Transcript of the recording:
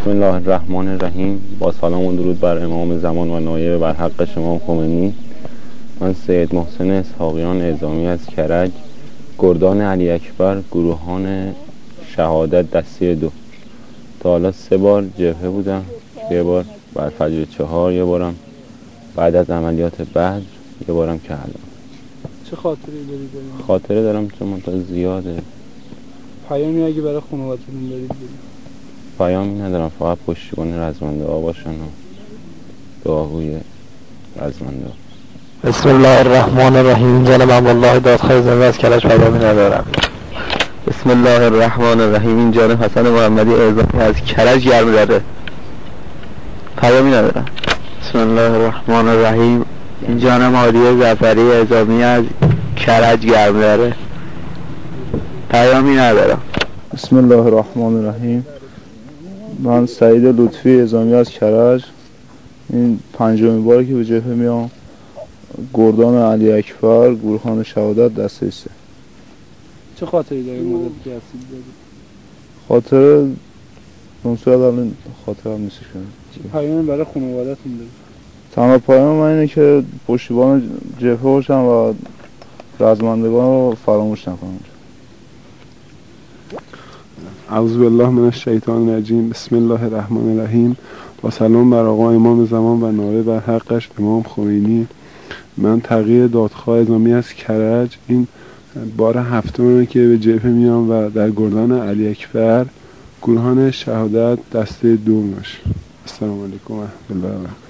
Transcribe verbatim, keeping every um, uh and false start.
بسم الله الرحمن الرحیم. با سلام و درود بر امام زمان و نایب بر حق امام خمینی. من سید محسن اسحاقیان اعزامی از کرج، گردان علی اکبر، گروهان شهادت دسته دو. تا حالا سه بار جبهه بودم، یه بار بعد فجر چهار، یه بارم بعد از عملیات بدر، یه بارم که الان. چه خاطری داری داریم؟ خاطره دارم چون منطقه زیاده. پیامی اگه برای خانوادتون دارید برید؟ پیامی ندارم، فقط پشتیبان رزمنده ها باشن و دعاگوی رزمنده ها. بسم الله الرحمن الرحیم. جان من والله دادخواهی زنده از کرج پیامی ندارم. بسم الله الرحمن الرحیم. این جان حسن محمدی اعزامی از کرج گرم داره، پیامی ندارم. بسم الله الرحمن الرحیم. این جان مالی زفری اعزامی از کرج گرم داره، پیامی ندارم. بسم الله الرحمن الرحیم. من سعید لطفی اعزامی از کرج، این پنجمین باری که به جبهه میام، گردان علی اکبر، گروهان شهادت دسته سه. چه خاطری داری مدتی که هستید دارید؟ خاطر منصورت الان خاطرم نیست کنم. چه پیامی برای خانوادتون دارید؟ تنها پیام من اینه که پشتیبان جبهه باشم و رزمندگان رو فراموش نکنم. اعوذ بالله من الشیطان الرجیم. بسم الله الرحمن الرحیم. با سلام بر آقا امام زمان و نایب بر حقش امام خمینی. من تغییر دادخواه اعزامی از کرج، این بار هفتمه که به جبهه میام و در گردان علی اکبر، گروهان شهادت دسته دو باش. السلام علیکم و رحمت الله و برکاته.